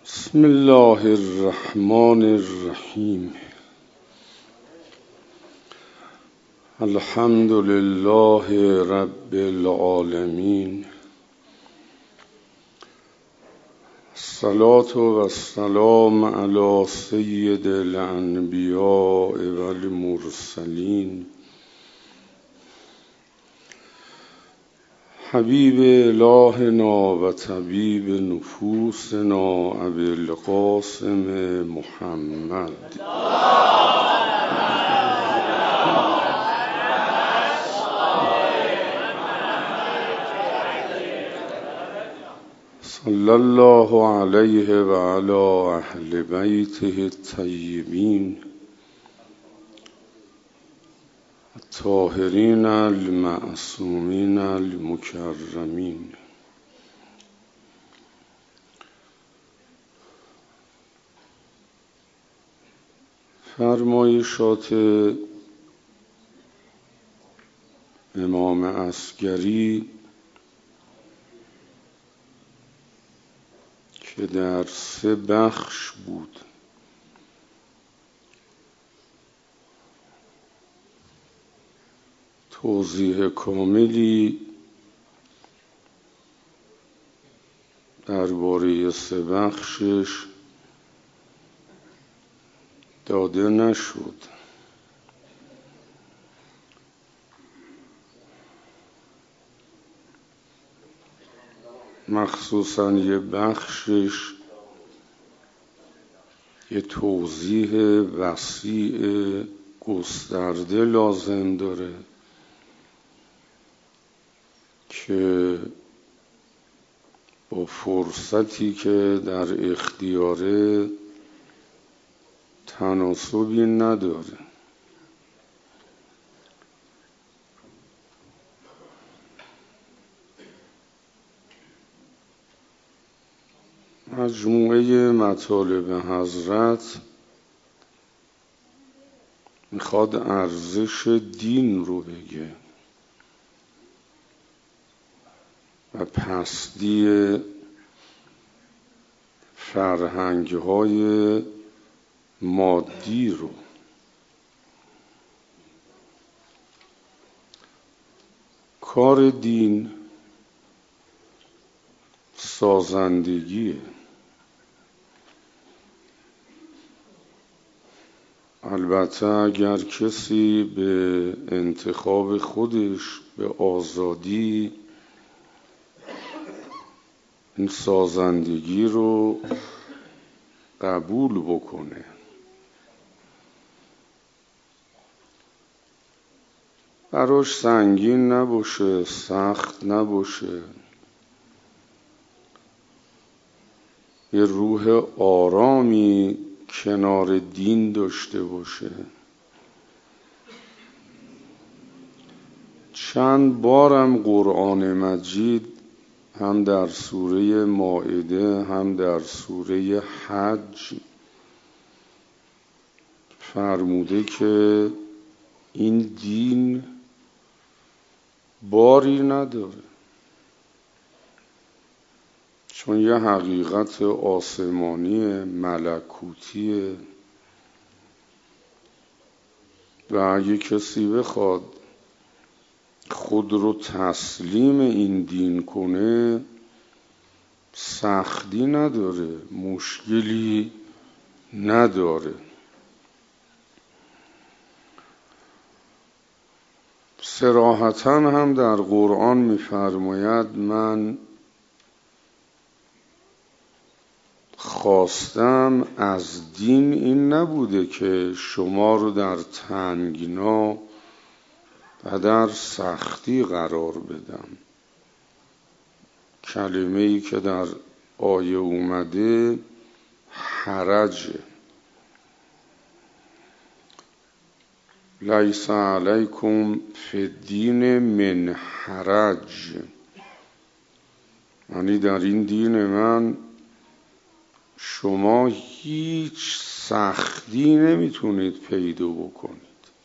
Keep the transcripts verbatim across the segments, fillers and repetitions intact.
بسم الله الرحمن الرحیم. الحمد لله رب العالمین. الصلاة و السلام علی سید الانبیاء و المرسلین حبیب الهنا و طبیب نفوسنا ابی القاسم محمد صلی الله علیه و علی اهل بیته الطیبین الطاهرین المعصومین المکرمین. فرمایشات امام عسگری که در سه بخش بود، توضیح کاملی درباره سه بخشش داده نشد. مخصوصاً یه بخشش یه توضیح وسیع گسترده لازم داره که با فرصتی که در اختیاره تناسبی نداره. مجموعه مطالب حضرت میخواد ارزش دین رو بگه و پستی فرهنگ‌های مادی رو. کار دین سازندگیه. البته اگر کسی به انتخاب خودش به آزادی این سازندگی رو قبول بکنه، براش سنگین نباشه، سخت نباشه، یه روح آرامی کنار دین داشته باشه. چند بارم قرآن مجید هم در سوره مائده هم در سوره حج فرموده که این دین باری نداره، چون یه حقیقت آسمانی ملکوتیه و اگه کسی بخواد خود رو تسلیم این دین کنه سختی نداره، مشکلی نداره. صراحتاً هم در قرآن می‌فرماید من خواستم از دین این نبوده که شما رو در تنگنا و در سختی قرار بدم. کلمه‌ای که در آیه اومده حرجه. لیس علیکم فی الدین من حرج، یعنی در این دین من شما هیچ سختی نمیتونید پیدا بکنید.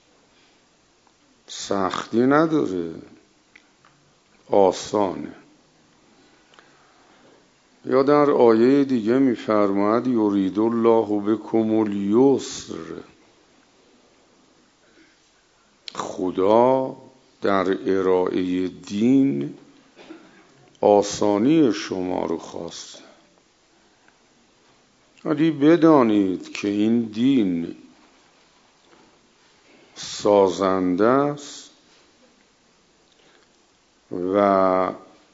سختی نداره، آسانه. یا در آیه دیگه می‌فرماید یرید الله بکم الیسر، خدا در ارائه دین آسانی شما رو خواست. ولی بدانید که این دین سازنده است و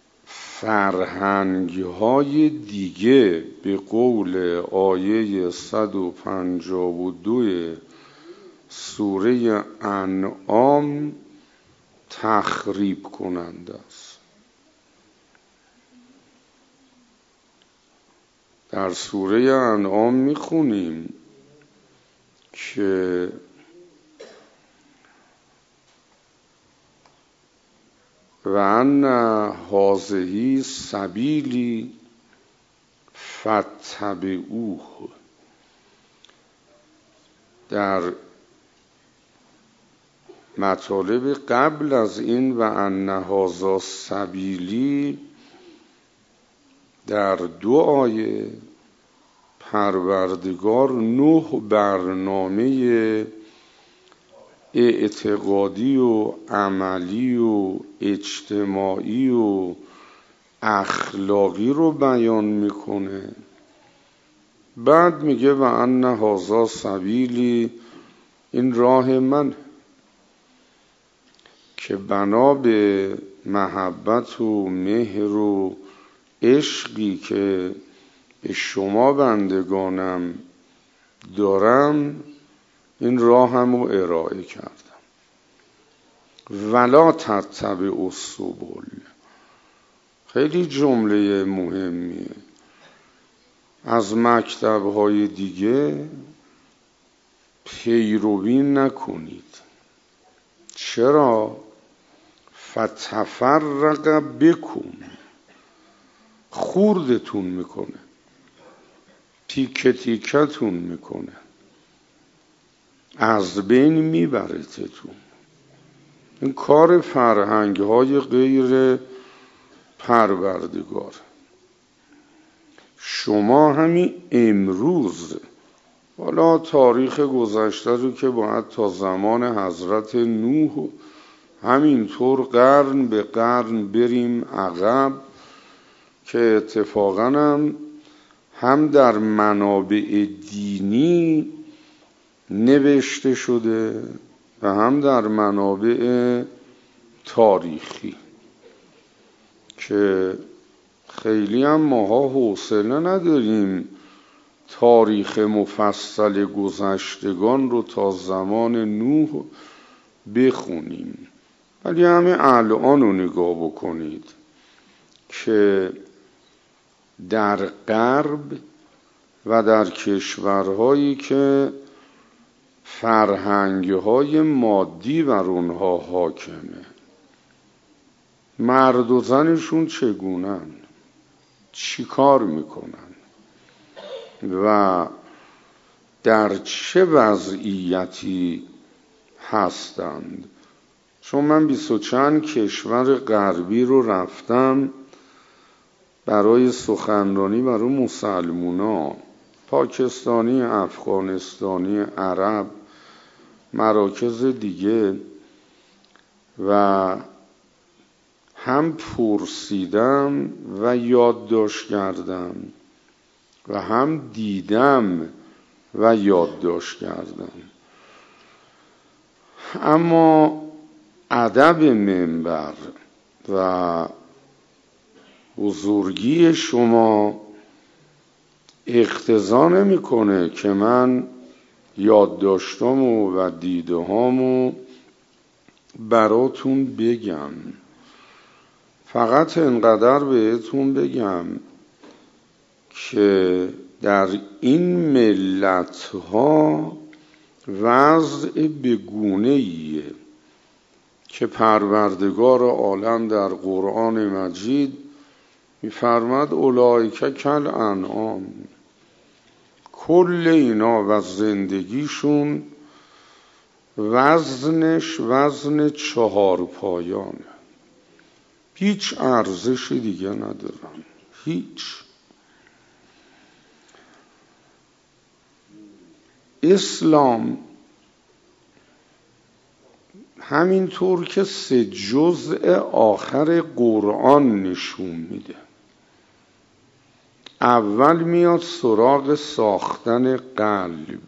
فرهنگ‌های دیگه به قول آیه صد و پنجاه و دو سوره انعام تخریب کننده است. در سوره انعام میخونیم که و ان هذه سبیلی فاتبعوه. در مطالب قبل از این و ان هذا سبیلی در دو آیه پروردگار نه برنامه اعتقادی و عملی و اجتماعی و اخلاقی رو بیان میکنه. بعد میگه و ان هذا سبیلی، این راه من که بنا به محبت و مهر و عشقی که به شما بندگانم دارم این راهم رو ارائه کردم. ولا تتبعوا السبل، خیلی جمله مهمیه. از مکتب‌های دیگه پیروی نکنید. چرا؟ فتفرق بکم، خوردتون میکنه، تیکه تیکتون میکنه، از بین میبرتتون. این کار فرهنگ های غیر پروردگار. شما همین امروز، حالا تاریخ گذشته رو که باید تا زمان حضرت نوح همینطور قرن به قرن بریم عقب، که اتفاقاً هم, هم در منابع دینی نوشته شده و هم در منابع تاریخی، که خیلی هم ماها حوصله نداریم تاریخ مفصل گذشتگان رو تا زمان نوح بخونیم. ولی همه الان رو نگاه بکنید که در غرب و در کشورهایی که فرهنگ‌های مادی بر اونها حاکمه، مرد و زنشون چگونن، چی کار میکنن و در چه وضعیتی هستند. چون من بیست و چند کشور غربی رو رفتم برای سخنرانی برای مسلمونا، پاکستانی، افغانستانی، عرب، مراکز دیگه، و هم پرسیدم و یادداشت کردم و هم دیدم و یادداشت کردم. اما ادب منبر و بزرگی شما اقتضا نمیکنه که من یادداشتامو و دیدهامو براتون بگم. فقط انقدر بهتون بگم که در این ملت‌ها وضع بگونه‌ایه که پروردگار عالم در قرآن مجید می‌فرماد اولئک کالانعام، کل اینا و زندگیشون وزنش وزن چهار پایانه، هیچ ارزش دیگه ندارن، هیچ. اسلام همینطور که سه جزء آخر قرآن نشون میده. اول میاد سراغ ساختن قلب،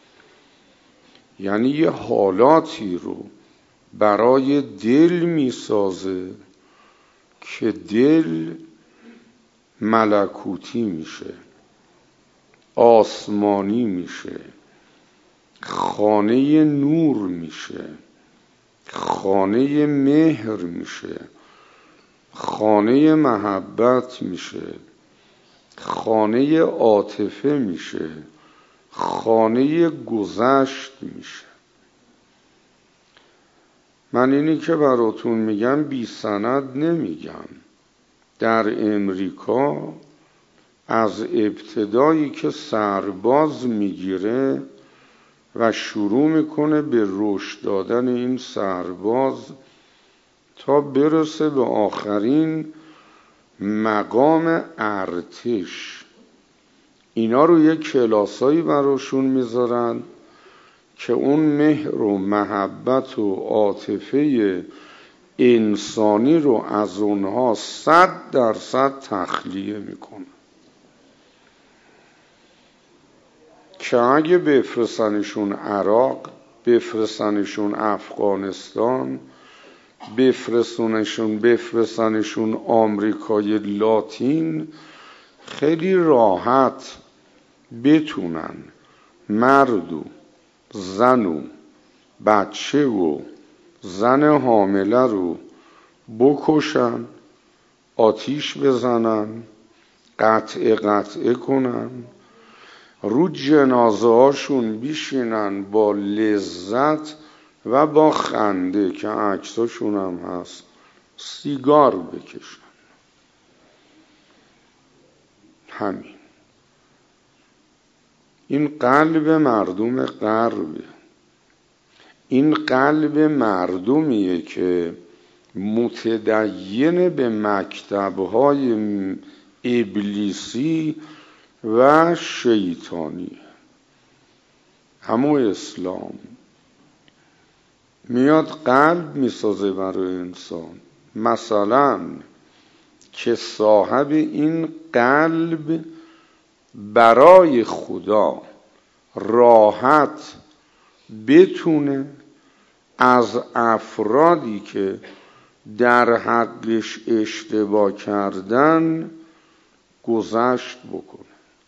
یعنی یه حالاتی رو برای دل میسازه که دل ملکوتی میشه، آسمانی میشه، خانه نور میشه، خانه مهر میشه، خانه محبت میشه، خانه عاطفه میشه، خانه گذشت میشه. من اینی که براتون میگم بی سند نمیگم. در امریکا از ابتدایی که سرباز میگیره و شروع میکنه به رشد دادن این سرباز تا برسه به آخرین مقام ارتش، اینا رو یک کلاسایی براشون میذارن که اون مهر و محبت و عاطفه انسانی رو از اونها صد درصد تخلیه میکنه که اگه بفرستنشون عراق، بفرستنشون افغانستان، بفرستنشون بفرستنشون آمریکای لاتین، خیلی راحت بتونن مرد و زن و بچه و زن حامله رو بکشن، آتیش بزنن، قطعه قطعه کنن، رو جنازه هاشون بیشینن با لذت و با خنده که عکساشون هم هست، سیگار بکشن. همین. این قلب مردم غربه. این قلب مردمیه که متدین به مکتب‌های ابلیسی و شیطانی. همو اسلام میاد قلب میسازه برای انسان، مثلا که صاحب این قلب برای خدا راحت بتونه از افرادی که در حقش اشتباه کردن گذشت بکنه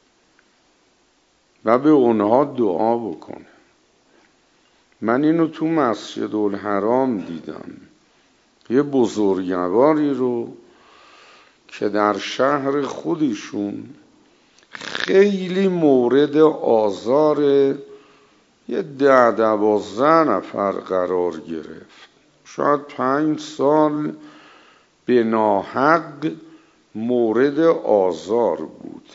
و به اونها دعا بکنه. من اینو تو مسجد الحرام دیدم، یه بزرگواری رو که در شهر خودشون خیلی مورد آزار یه ده دوازده نفر قرار گرفت، شاید پنج سال به ناحق مورد آزار بود.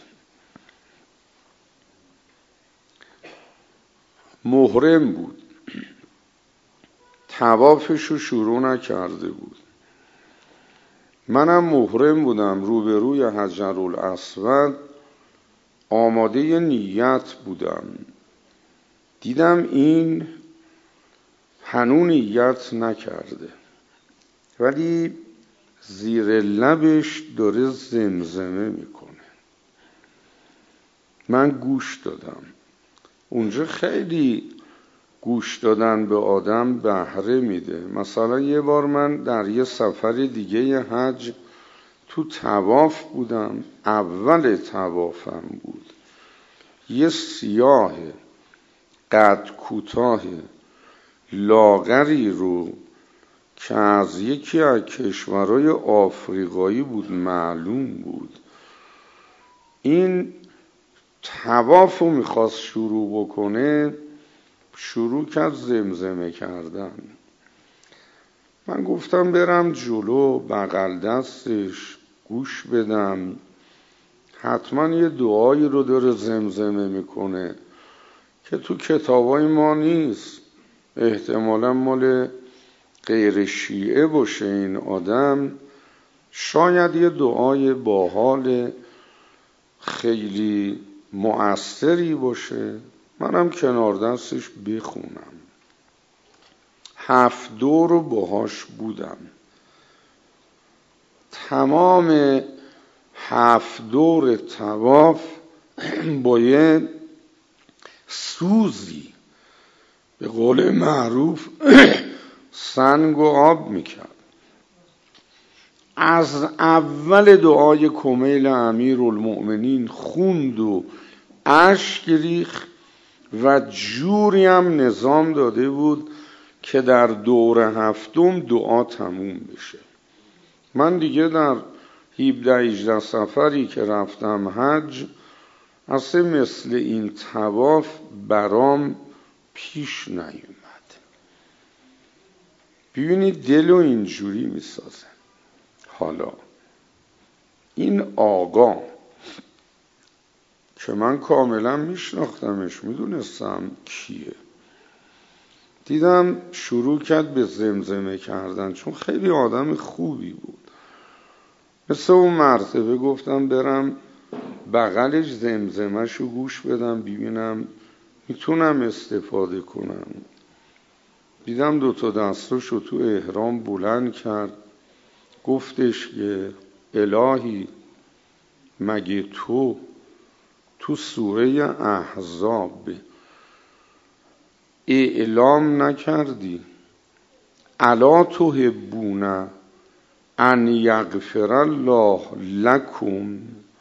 محرم بود، طوافشو شروع نکرده بود. منم محرم بودم، روبروی حجرالاسود آماده نیت بودم، دیدم این هنوز نیت نکرده ولی زیر لبش داره زمزمه میکنه. من گوش دادم. اونجا خیلی گوش دادن به آدم بهره میده. مثلا یه بار من در یه سفر دیگه حج تو طواف بودم، اول طوافم بود، یه سیاه قد کوتاه لاغری رو که از یکی از کشورهای آفریقایی بود معلوم بود، این طواف رو میخواست شروع بکنه، شروع کرد زمزمه کردن. من گفتم برم جلو بغل دستش گوش بدم، حتما یه دعایی رو داره زمزمه میکنه که تو کتابای ما نیست، احتمالا مال غیر شیعه باشه این آدم، شاید یه دعای باحال خیلی مؤثری باشه. منم کنار دستش بخونم. هفت دور رو باهاش بودم. تمام هفت دور طواف باید سوزی به قول معروف سنگ و آب میکرد. از اول دعای کمیل امیرالمؤمنین خوند و اشک ریخت و جوری هم نظام داده بود که در دور هفتم دعا تموم بشه. من دیگه در هفده هجده سفری که رفتم حج اصلا مثل این طواف برام پیش نیومد. ببینید دل و اینجوری میسازه. حالا این آقا که من کاملا میشناختمش، میدونستم کیه، دیدم شروع کرد به زمزمه کردن، چون خیلی آدم خوبی بود. مثل اون مرتبه گفتم برم بغلش زمزمه‌شو گوش بدم ببینم میتونم استفاده کنم. دیدم دوتا دستاشو تو احرام بلند کرد، گفتش که الهی مگه تو تو سوره احزاب اعلام نکردی الا تحبون ان یغفر الله لکم؟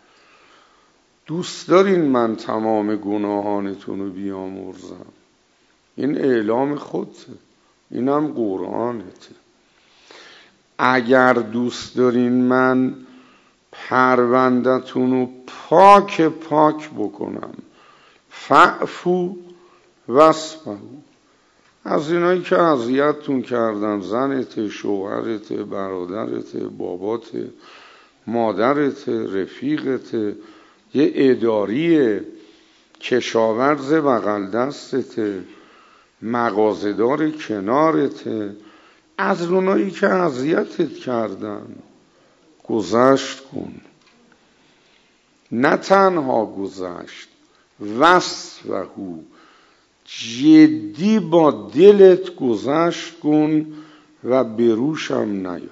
دوست دارین من تمام گناهانتون رو بیامرزم؟ این اعلام خودته، اینم قرآنته. اگر دوست دارین من پروندتون رو پاک پاک بکنم فعفو واسفحوا، از اینایی که اذیتتون کردن، زنت، شوهرت، برادرت، بابات، مادرت، رفیقت، یه اداری کشاورز بغل دستت، مغازه‌دار کنارت، از اونایی که اذیتت کردن گذشت کن. نه تنها گذشت، وصفحوا، جدی با دلت گذشت کن و بروشم نیار.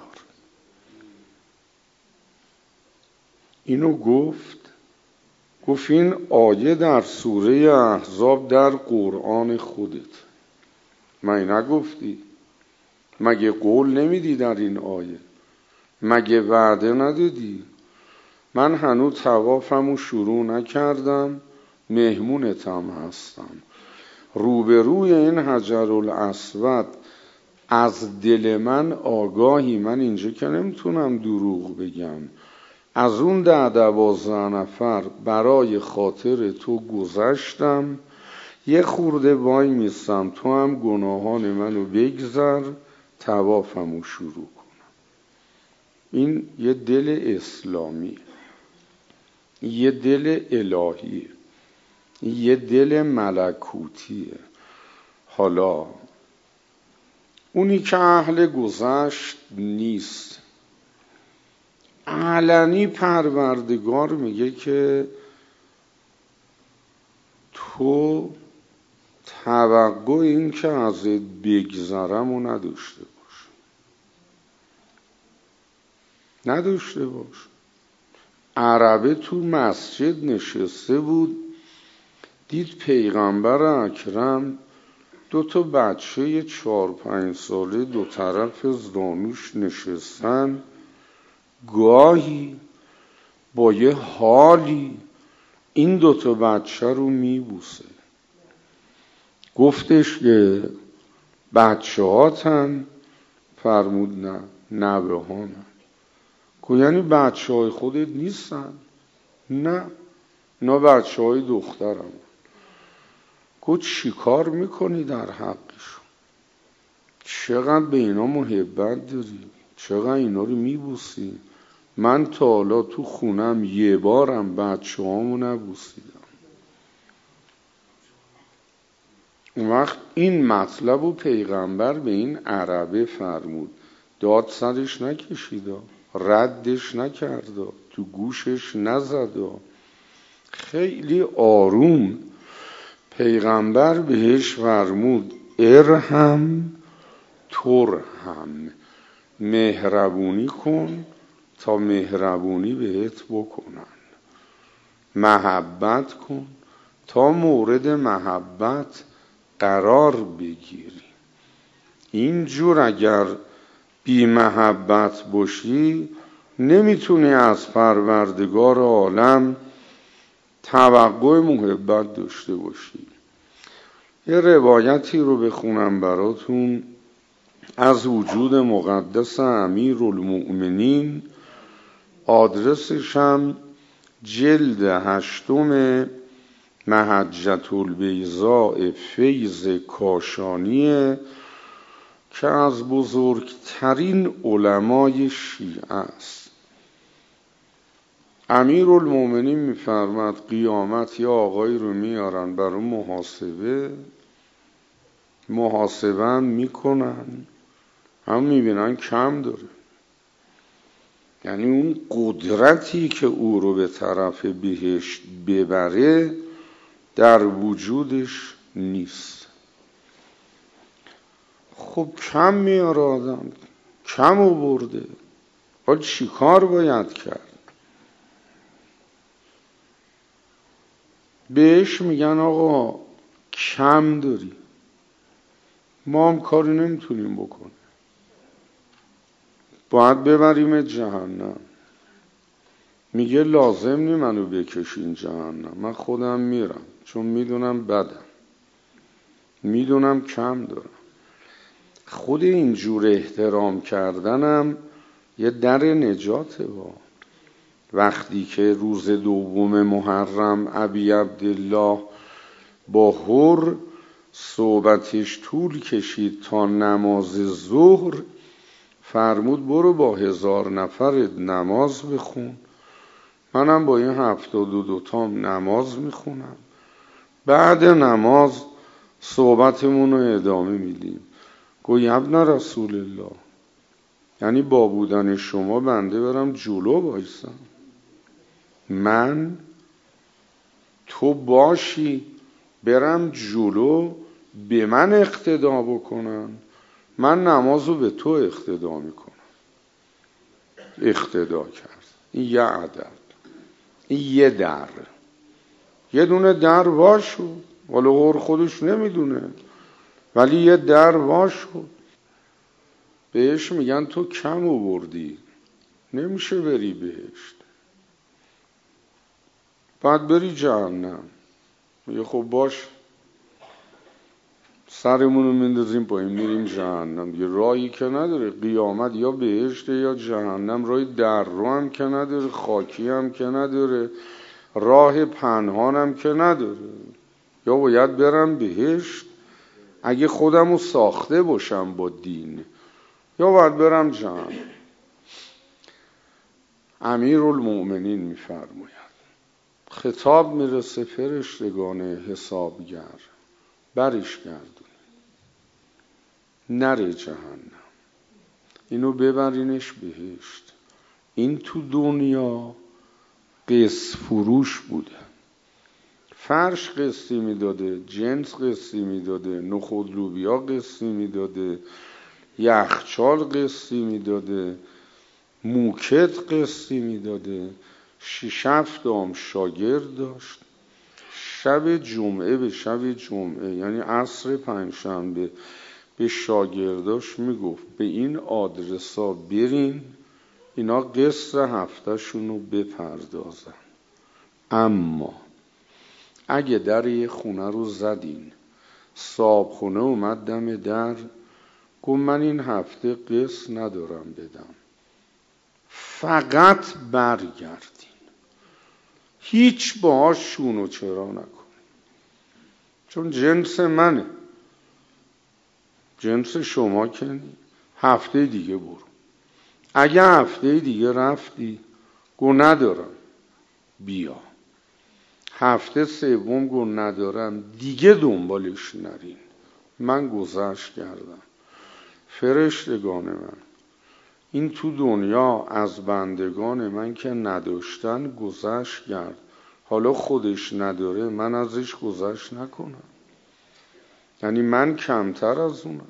اینو گفت گفت این آیه در سوره احزاب در قرآن خودت، مگه نگفتی؟ مگه قول نمیدی در این آیه؟ مگه وعده ندادی؟ من هنوز طوافمو شروع نکردم، مهمونتم هستم، روبروی این حجر الاسود از دل من آگاهی، من اینجا که نمیتونم دروغ بگم، از اون ده دوازده نفر برای خاطر تو گذشتم، یه خورده وای میستم تو هم گناهان منو بگذر طوافمو شروع کنم. این یه دل اسلامی، یه دل الهیه، یه دل ملکوتیه. حالا اونی که اهل گذشت نیست، علنی پروردگار میگه که تو توقع این که ازت بگذرم و نداشته باش، نداشته باش. عربه تو مسجد نشسته بود، دید پیغمبر اکرم دو تا بچه چهار پنج ساله دو طرف زانوش نشستن، گاهی با یه حالی این دو تا بچه رو میبوسه. گفتش که بچه هاتن؟ فرمود نه، نوه هانن. گفت یعنی بچه های خودت نیستن؟ نه، اینا بچه های دخترم. گفت چی کار میکنی در حقشون؟ چقدر به اینا محبت داری؟ چقدر اینا رو میبوسی؟ من تا حالا تو خونم یه بارم بچه هامو نبوسیدم. اون وقت این مطلب و پیغمبر به این عربه فرمود، داد سرش نکشید، ردش نکرد، تو گوشش نزد، خیلی آروم پیغمبر بهش فرمود ارحم ترحم، مهربونی کن تا مهربونی بهت بکنن، محبت کن تا مورد محبت قرار بگیری. اینجور اگر بی محبت باشی نمیتونی از پروردگار عالم توقع محبت داشته باشی. یه روایتی رو بخونم براتون از وجود مقدس امیرالمؤمنین، آدرسش هم جلد هشتم محجة البیضاء فیض کاشانیه که از بزرگترین علمای شیعه است. امیرالمؤمنین میفرماد قیامت یا آقایی رو میارن برای محاسبه، محاسبه هم میکنن، هم میبینن کم داره، یعنی اون قدرتی که او رو به طرف بهشت ببره در وجودش نیست. خب کم میاره آدم، کم آورده، حالا چی کار باید کرد؟ بهش میگن آقا کم داری، ما هم کاری نمیتونیم بکنیم، باید ببریم جهنم. میگه لازم نی منو بکشین جهنم، من خودم میرم، چون میدونم بدم، میدونم کم دارم. خود اینجور احترام کردنم یه در نجاته. با وقتی که روز دوم محرم ابی عبدالله با حر صحبتش طول کشید تا نماز ظهر، فرمود برو با هزار نفر نماز بخون، منم با این هفتاد و دو تام نماز میخونم، بعد نماز صحبتمون رو ادامه میدیم. گوی ابن رسول الله، یعنی با بودن شما بنده برم جلو بایستم، من تو باشی برم جلو به من اقتدا بکنن، من نمازو به تو اقتدا میکنم. اقتدا کرد. این یه عدد، این یه در، یه دونه در واشو، ولی غور خودش نمیدونه، ولی یه در واشو. بهش میگن تو کم آوردی، نمیشه بری بهشت، بعد بری جهنم. میگه خب باش، سرمونو میندازیم پایین میریم جهنم دیگه، راهی که نداره، قیامت یا بهشت یا جهنم، راه در رو هم که نداره، خاکی هم که نداره، راه پنهان هم که نداره. یا باید برم بهشت اگه خودمو ساخته باشم با دین، یا باید برم جهنم. امیرالمؤمنین میفرماید خطاب میرسه فرشتگان حسابگر، برش گردون، نره جهنم، اینو ببرینش بهشت. این تو دنیا قسط فروش بوده، فرش قسطی میداده، جنس قسطی میداده، نخود لوبیا قسطی میداده، یخچال قسطی میداده، موکت قسطی میداده، شش هفت دام شاگرد داشت، شب جمعه به شب جمعه یعنی عصر پنجشنبه به شاگرداش میگفت به این آدرسا برین، اینا قسط هفته شونو بپردازن. اما اگه در یه خونه رو زدین، صاحب خونه اومد دم در، گفت من این هفته قسط ندارم بدم، فقط برگردین، هیچ باهاش شون و چرا نکن، چون جنس منه، جنس شما که نی. هفته دیگه برو. اگه هفته دیگه رفتی گو ندارم بیا، هفته سوم گو ندارم دیگه دنبالش نرین، من گذشت کردم. فرشتگان من، این تو دنیا از بندگان من که نداشتن گذشت کرد، حالا خودش نداره من ازش گذشت نکنم، یعنی من کمتر از اونم.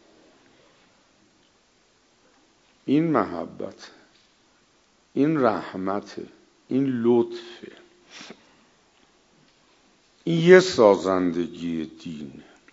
این محبت، این رحمت، این لطفه، این یه سازندگی دین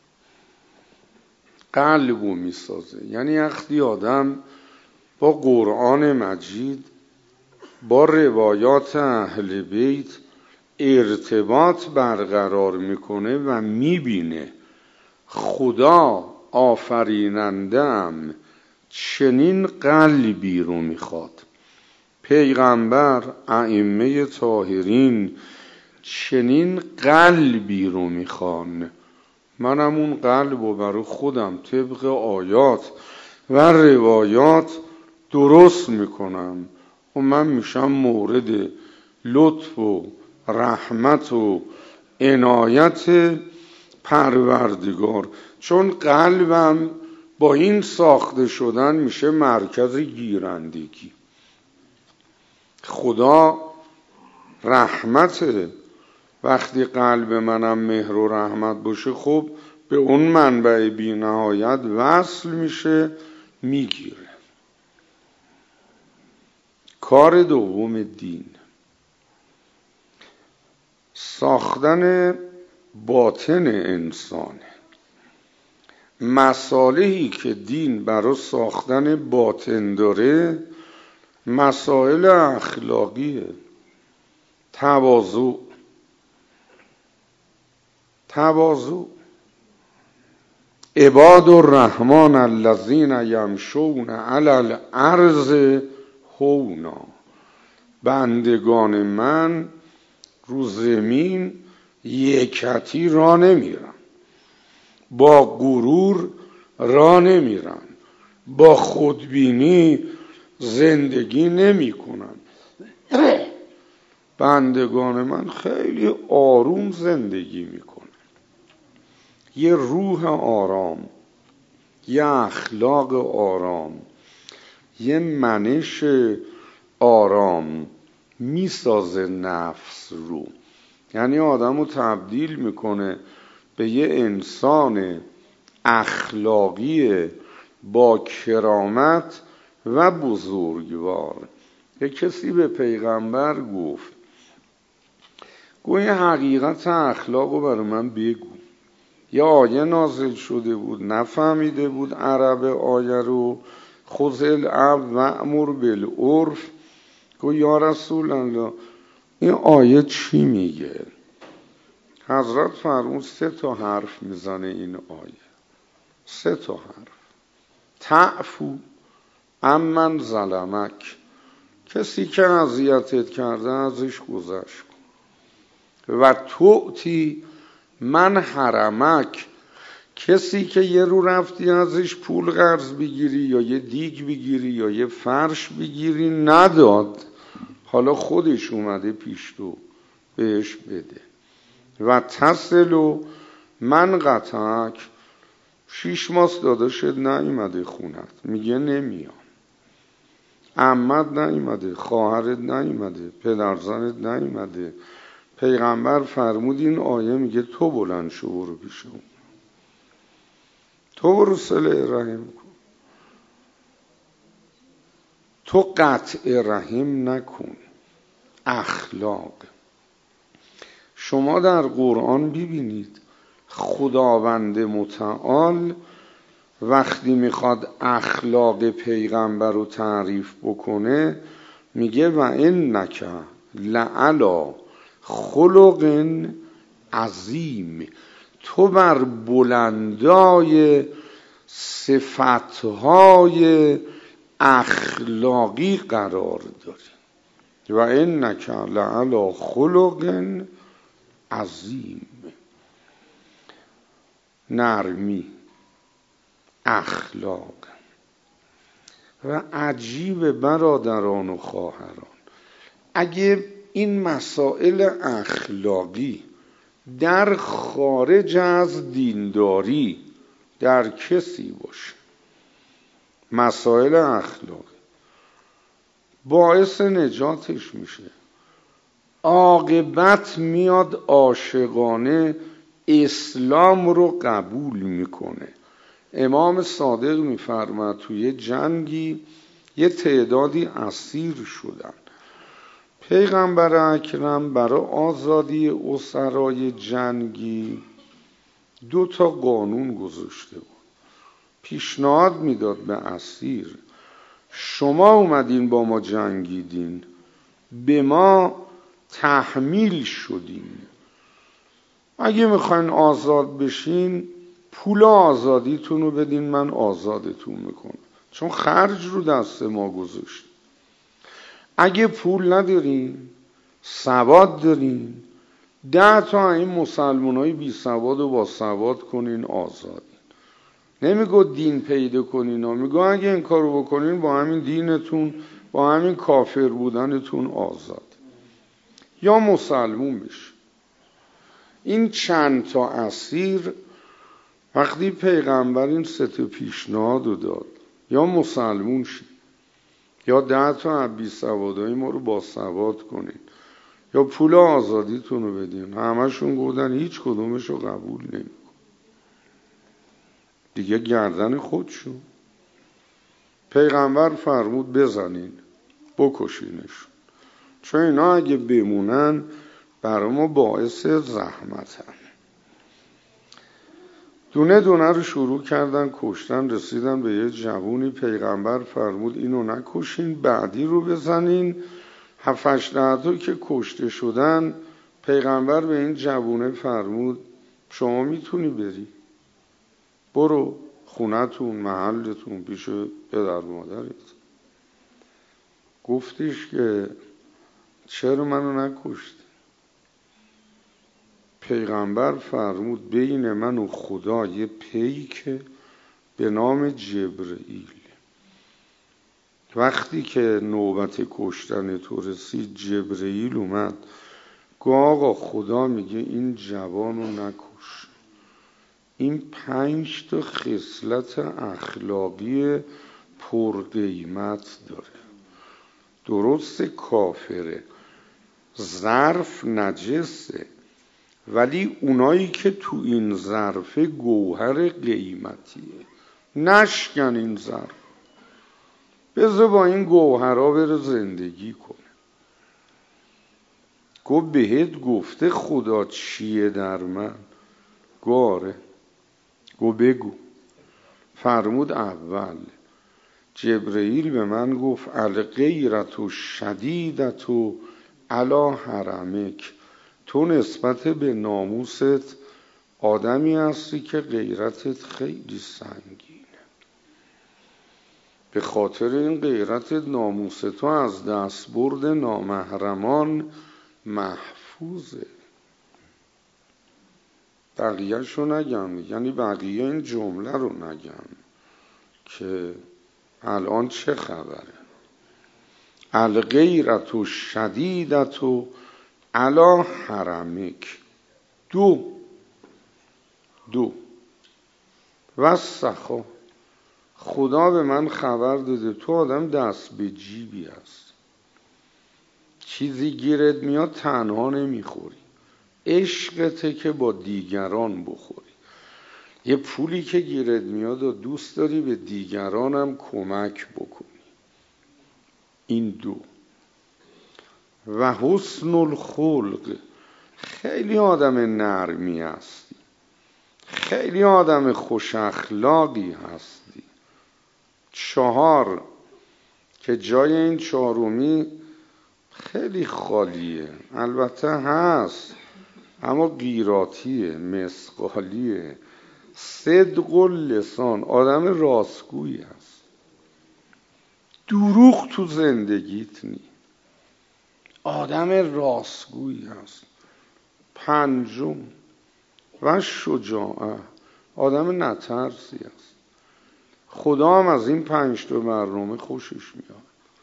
قلبو میسازه. یعنی وقتی آدم با قرآن مجید، با روایات اهل بیت ارتباط برقرار میکنه و میبینه خدا آفریننده‌ام چنین قلبی رو میخواد، پیغمبر ائمه طاهرین چنین قلبی رو میخوان، منم اون قلب رو برای خودم طبق آیات و روایات درست میکنم و من میشم مورد لطف و رحمت و عنایت پروردگار. چون قلبم با این ساخته شدن میشه مرکز گیرندگی. خدا رحمته، وقتی قلب منم مهر و رحمت باشه خب به اون منبع بی نهایت وصل میشه، میگیره. کار دوم دین ساختن باطن انسانه. مصالحی که دین برای ساختن باطن داره مسائل اخلاقیه. تواضع، تواضع. عباد الرحمن الذین یمشون علی الارض هونا، بندگان من رو زمین یکتی را نمیرن، با غرور را نمیرن، با خودبینی زندگی نمی کنن. بندگان من خیلی آروم زندگی میکنن، یه روح آرام، یه اخلاق آرام، یه منش آرام میسازه نفس رو. یعنی آدم رو تبدیل میکنه به یه انسان اخلاقی با کرامت و بزرگوار. یه کسی به پیغمبر گفت گوی حقیقت اخلاق رو برای من بگو. یه آیه نازل شده بود، نفهمیده بود عرب آیه رو، خذ العفو وأمر بالعرف. گفت یا رسول الله این آیه چی میگه؟ حضرت فرمود سه تا حرف میزنه این آیه، سه تا حرف. تعفو عمن ظلمک، کسی که اذیتت کرده ازش گذشت کن. و تعطی من حرمک، کسی که یه رو رفتی ازش پول قرض بگیری یا یه دیگ بگیری یا یه فرش بگیری نداد، حالا خودش اومده پیش تو بهش بده. و تصلو من قطعک، شیش ماست داداشت نیومده خونت، میگه نمیام، عمت نیومده، خواهرت نیومده، پدرزنت نیومده. پیغمبر فرمود این آیه میگه تو بلند شو برو پیش اون، تو برو صله رحم کن، تو قطع رحم نکن. اخلاق. شما در قرآن ببینید خداوند متعال وقتی میخواد اخلاق پیغمبر رو تعریف بکنه میگه و انک لعلی خلق عظیم، تو بر بلندای صفتهای اخلاقی قرار داری. و انک لعلی خلق عظیم. نرمی، اخلاق. و عجیب برادران و خواهران، اگه این مسائل اخلاقی در خارج از دینداری در کسی باشه، مسائل اخلاقی باعث نجاتش میشه. عاقبت میاد عاشقانه اسلام رو قبول میکنه. امام صادق میفرماد توی جنگی یه تعدادی اسیر شدن، پیغمبر اکرم برای آزادی اسرای جنگی دو تا قانون گذاشته بود. پیشنهاد میداد به اسیر شما اومدین با ما جنگیدین، به ما تحمیل شدین، اگه میخواین آزاد بشین پول آزادیتون رو بدین من آزادتون میکنم، چون خرج رو دست ما گذاشت. اگه پول ندارین سواد دارین ده تا این مسلمان های بی سواد رو با سواد کنین آزادین. نمیگو دین پیدا کنین، میگو اگه این کارو بکنین با همین دینتون با همین کافر بودنتون آزاد یا مسلمون بشین. این چند تا اسیر وقتی پیغمبر این سه تا پیشنهاد رو داد، یا مسلمون شید یا ده تا بی سوادای ما رو با سواد کنین یا پول آزادیتون رو بدین، همشون گفتن هیچ کدومش رو قبول نمیکن. دیگه گردن خودشون. پیغمبر فرمود بزنین بکشینشون، چون اینا اگه بمونن برای ما باعث زحمتن. دونه دونه رو شروع کردن کشتن، رسیدن به یه جوونی. پیغمبر فرمود اینو نکشین بعدی رو بزنین. هفتش تا که کشته شدن پیغمبر به این جوونه فرمود شما میتونی بری، برو خونتون محلتون پیش پدر مادرت. گفتش که چرا منو نکشتی؟ پیغمبر فرمود بین من و خدا یه پیکه به نام جبرئیل، وقتی که نوبت کشتن تو رسید جبرئیل اومد گفت آقا خدا میگه این جوانو نکش، این پنج تا خصلت اخلاقی پرقیمت داره. درست کافره، ظرف نجسه، ولی اونایی که تو این ظرف گوهر قیمتیه، نشکن این ظرف، بذار با این گوهرها بره زندگی کنه. گفت بهت گفته خدا چیه در من؟ گاره. گفت بگو. فرمود اول جبرئیل به من گفت الغیرت و شدیدت و علی حرمک، تو نسبت به ناموست آدمی هستی که غیرتت خیلی سنگینه، به خاطر این غیرت ناموس تو از دستبرد نامحرمان محفوظه. بقیه شو نگم، یعنی بقیه این جمله رو نگم که الان چه خبره. الغیرت و شدیدت و علی حرمک، دو دو و سخا، خدا به من خبر داده تو آدم دست به جیبی هست، چیزی گیرت میاد تنها نمیخوری، عشقته که با دیگران بخوری، یه پولی که گیرت میاد و دوست داری به دیگرانم کمک بکنی. این دو. و حسن الخلق، خیلی آدم نرمی هستی، خیلی آدم خوش اخلاقی هستی. چهار که جای این چهارمی خیلی خالیه، البته هست اما غیراتیه، مسقالیه. صدق اللسان، آدم راستگویی هست، دروغ تو زندگیت نی، آدم راستگویی هست. پنجم و شجاعه، آدم نترسی هست. خدا هم از این پنج تا برنامه خوشش میاد.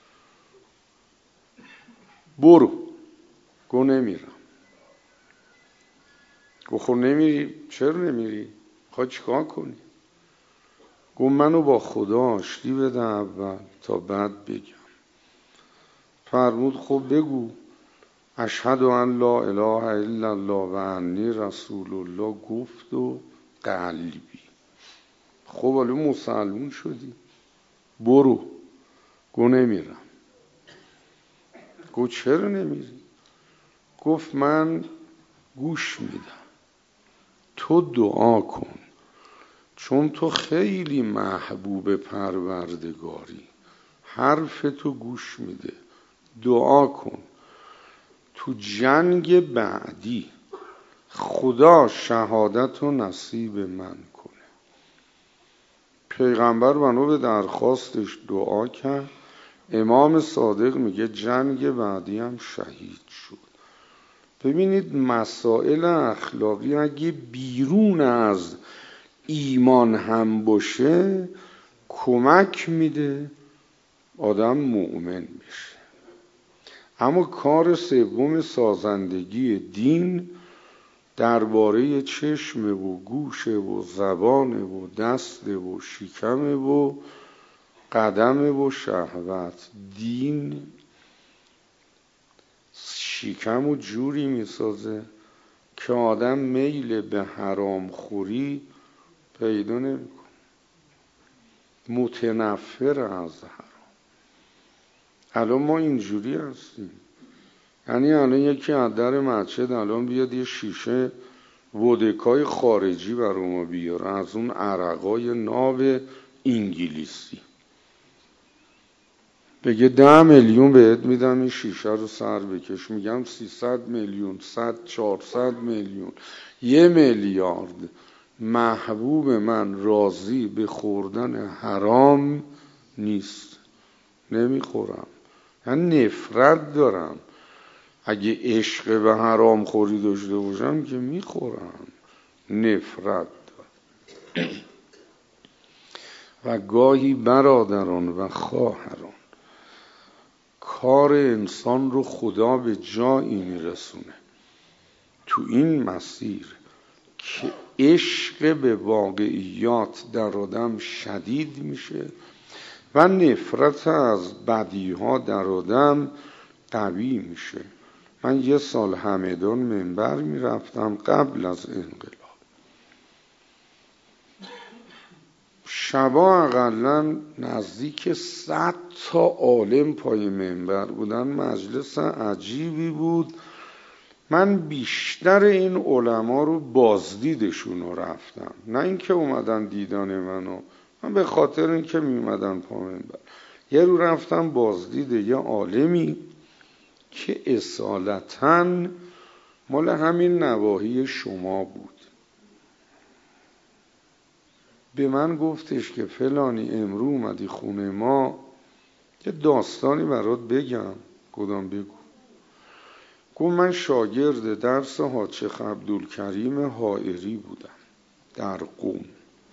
برو. گو نمیرم. گو خب نمیری؟ چرا نمیری؟ خواهی چیکار کنی؟ گو منو با خدا آشتی بده اول تا بعد بگم. فرمود خب بگو. اشهد ان لا اله الا الله و انی رسول الله گفت و قلبی. خب حالا مسلمون شدی، برو. گو نمیرم. گو چرا نمیری؟ گفت من گوش میدم، تو دعا کن، چون تو خیلی محبوب پروردگاری، حرف تو گوش میده، دعا کن تو جنگ بعدی خدا شهادت و نصیب من کنه. پیغمبر بنا به درخواستش دعا کرد. امام صادق میگه جنگ بعدی هم شهید شد. ببینید مسائل اخلاقی اگه بیرون از ایمان هم باشه کمک میده آدم مؤمن بشه. اما کار سوم سازندگی دین درباره چشم و گوش و زبان و دست و شکم و قدم و شهوت. دین شکم و جوری میسازه که آدم میل به حرام خوری پیدا نمیکنه، متنفر از حرام. الان ما اینجوری هستیم. یعنی الان یکی از در مسجد الان بیاد یه شیشه ودکای خارجی برای ما بیاره، از اون عرقای ناب انگلیسی، بگه ده میلیون بهت میدم این شیشه رو سر بکش. میگم سیصد میلیون، صد، چهارصد میلیون، یه میلیارد. محبوب من راضی به خوردن حرام نیست، نمیخورم. یعنی نفرت دارم. اگه عشق به حرام خوری داشته باشم که میخورم، نفرت دارم. و گاهی برادران و خواهران کار انسان رو خدا به جایی میرسونه تو این مسیر که عشق به واقعیات در آدم شدید میشه و نفرت از بدیها در آدم قوی میشه. من یه سال همدان منبر میرفتم قبل از انقلاب. شبا اقلا نزدیک صد تا عالم پای منبر بودن. مجلس عجیبی بود. من بیشتر این علما رو بازدیدشون رو رفتم، نه اینکه اومدن دیدن منو. من به خاطر اینکه میومدن پا منبر یه رو رفتم بازدید یه عالمی که اصالتاً مال همین نواحی شما بود. به من گفتش که فلانی امرو اومدی خونه ما، یه داستانی برات بگم. کدام بگو؟ گفت من شاگرد درس حاج عبدالکریم حائری بودم در قم.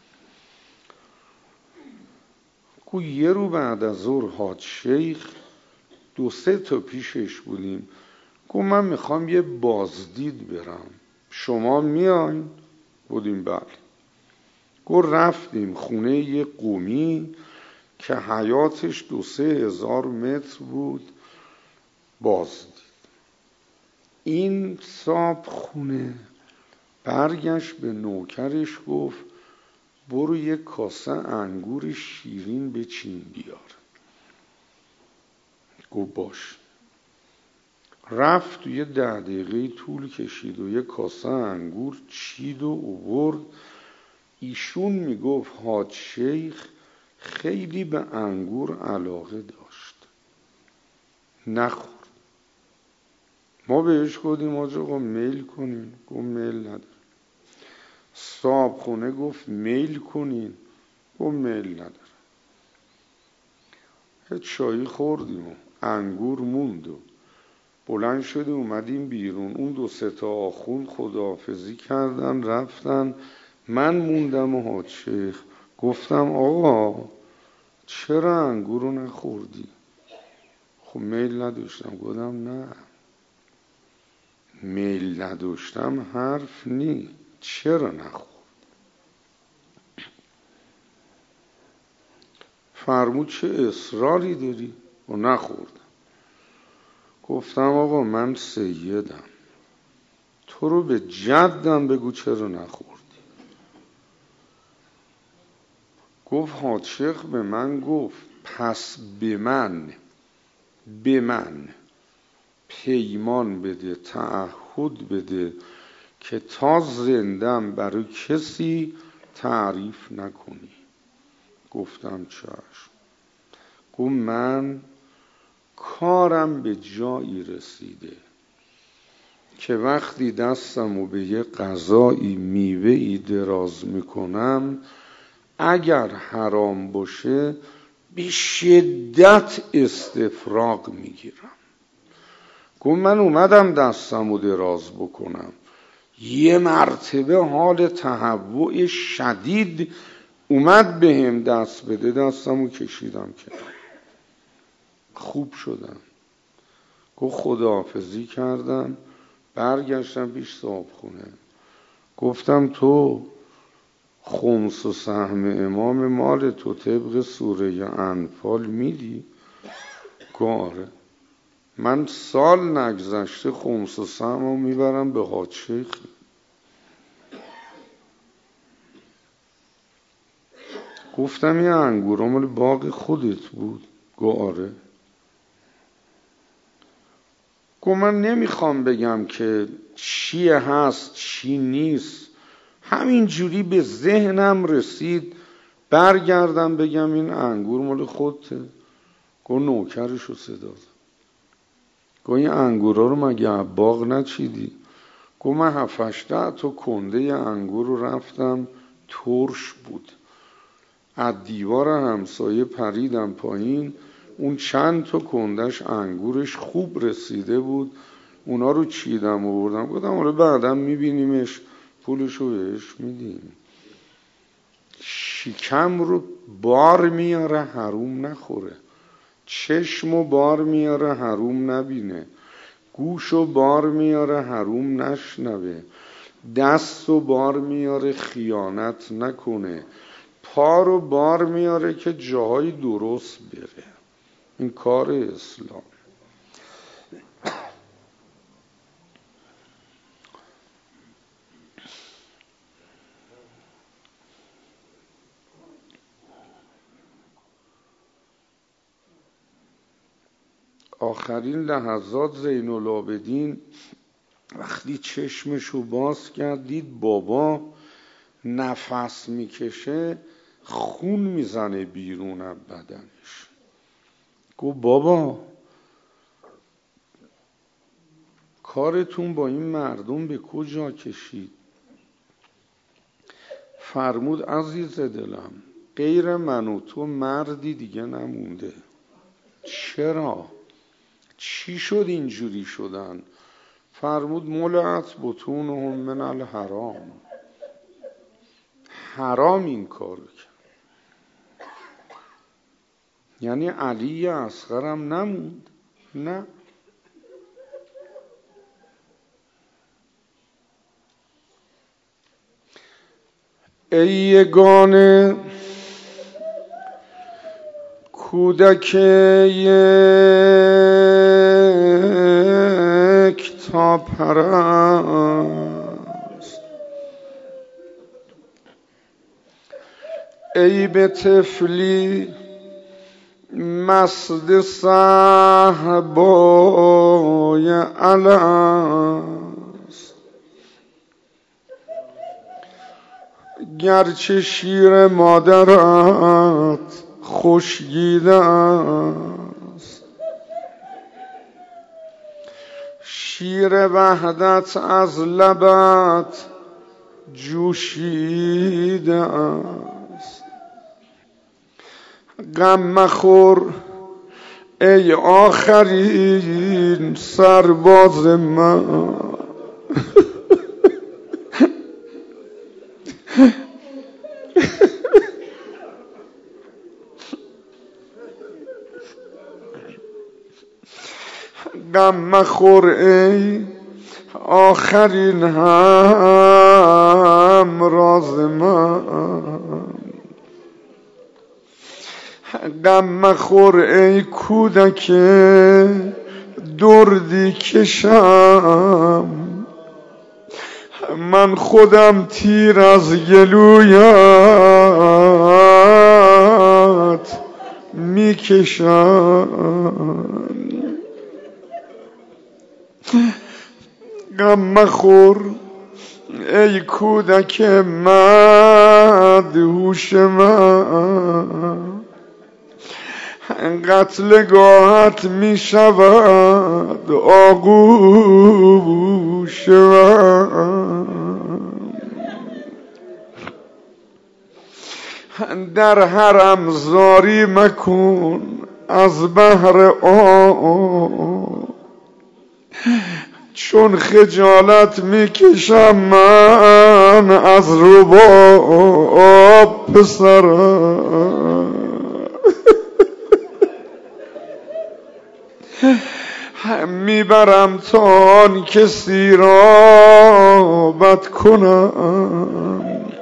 گفت یه رو بعد از ظهر حاج شیخ دو سه تا پیشش بودیم. گفت من میخوام یه بازدید برم، شما میاین؟ بودیم بله. گفت رفتیم خونه یه قومی که حیاتش دو سه هزار متر بود. بازدید. این صاحب خونه برگشت به نوکرش گفت برو یه کاسه انگور شیرین بچین بیار. گفت باش. رفت و یه ده دقیقه طول کشید و یه کاسه انگور چید و آورد. ایشون میگفت حاج شیخ خیلی به انگور علاقه داشت، نخورد. ما بهش گفتیم آقا میل کنین. گفت میل نداره. صاحب خونه گفت میل کنین. گفت میل نداره. یه چایی خوردیم و انگور موند و بلند شده اومدیم بیرون. اون دو سه تا آخوند خداحافظی کردن رفتن. من موندم و حاج شیخ. گفتم آقا چرا انگور رو نخوردی؟ خب میل نداشتم. گفتم نه، میل نداشتم حرف نی، چرا نخورد؟ فرمود چه اصراری داری؟ و نخوردم. گفتم آقا من سیدم، تو رو به جدم بگو چرا نخوردی. گفت حاج‌شیخ به من گفت پس به من به من پیمان بده، تعهد بده که تا زندم برای کسی تعریف نکنی. گفتم چشم. گفت من کارم به جایی رسیده که وقتی دستمو به یه غذایی میوه‌ای دراز میکنم اگر حرام باشه به شدت استفراغ میگیرم. گفت من اومدم دستمو دراز بکنم، یه مرتبه حال تهوع شدید اومد بهم دست بده، دستمو کشیدم که خوب شدم. گفت خداحافظی کردم، برگشتم پیش صاحبخونه. گفتم تو خمس و سهم امام مال تو طبق سوره انفال میدی؟ گاره. من سال نگذشته خمس و سهم رو میبرم به حاج شیخ. گفتم یه انگور مال باغ خودت بود؟ گاره. گفت من نمیخوام بگم که چی هست چی نیست، همین جوری به ذهنم رسید برگردم بگم این انگور مال خودته. گفت نوکرشو صدا زد. گفت این انگورا رو مگه باغ نچیدی؟ گفت من هفت تا کنده انگور رو رفتم، ترش بود، از دیوار همسایه پریدم پایین، اون چند تا کندش انگورش خوب رسیده بود، اونا رو چیدم و بردم. گفتم حالا بعدم میبینیمش پولشو بهش میدیم. شکم رو بار میاره حروم نخوره، چشم و بار میاره حروم نبینه، گوش و بار میاره حروم نشنوه، دست و بار میاره خیانت نکنه، پا رو بار میاره که جاهای درست بره. این کار اسلام. آخرین لحظات زین العابدین وقتی چشمشو باز کرد دید بابا نفس میکشه، خون میزنه بیرون از بدنش. گفت بابا کارتون با این مردم به کجا کشید؟ فرمود عزیز دلم غیر من و تو مردی دیگه نمونده. چرا؟ چی شد اینجوری شدن؟ فرمود ملعت بطونهم من الحرام، حرام این کار کرد. یعنی علی اصغرم نموند؟ نه. ای یگانه کودک یک تا پرست، ای به طفلی مسد صحبای الست، گرچه شیر مادرت خشکیده است، شیر وحدت از لبت جوشیده است. غم مخور ای آخرین سرباز من، غم مخور ای آخرین همراز من، غم مخور ای کودک دردی کشم، من خودم تیر از گلویت میکشم. غم مخور ای کودک مدهوش من، قتلگاهت می شود آغوش من. در حرم زاری مکن از بهر آب، چون خجالت میکشم من از رباب پسرم. میبرم تا آن کسی را بد کنم،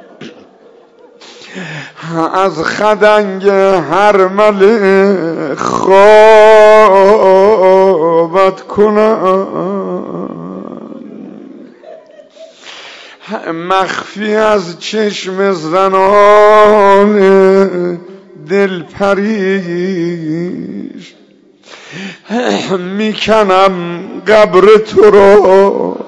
از خدنگ هرمله خوابت کنم. مخفی از چشم زنان دل پریش میکنم قبر تو را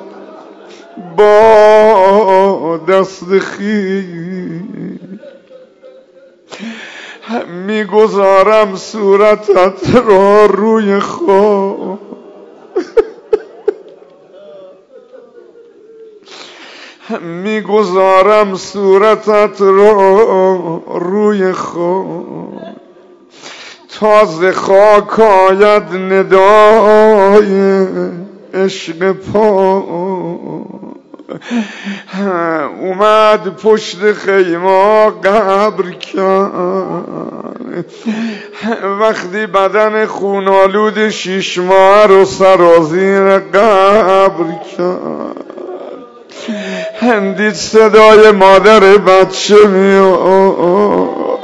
با دست خویش، میگذارم صورتت را روی خاک، میگذارم صورتت را روی خاک، تازه خاک آید ندای عشق پا. اومد پشت خیمه قبر کرد، وقتی بدن خونالود شیش ماه رو سرازیر قبر کرد، دید صدای مادر بچه میاد،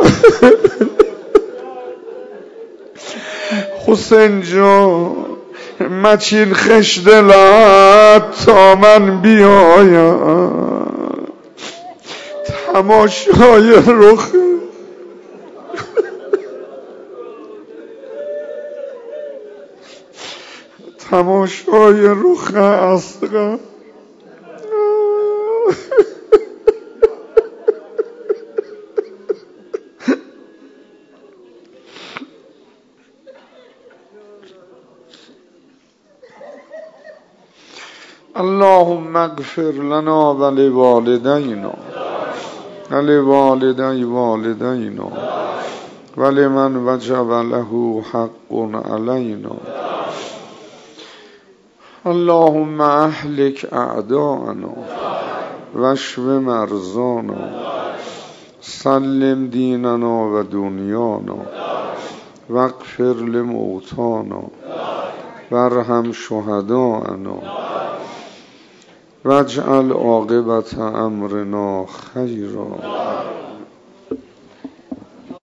حسین جان مچین خش دلت تا من بیایم، تماشای رخ تماشای رخ اصغر. اللهم اغفر لنا ولوالدینا ولوالدی والدینا ولمن وجب له حق علینا. اللهم اهلک اعداءنا واشف مرضانا سلم دیننا و دنیانا واغفر لموتانا وارحم شهداءنا واجعل عاقبت امرنا خیرا.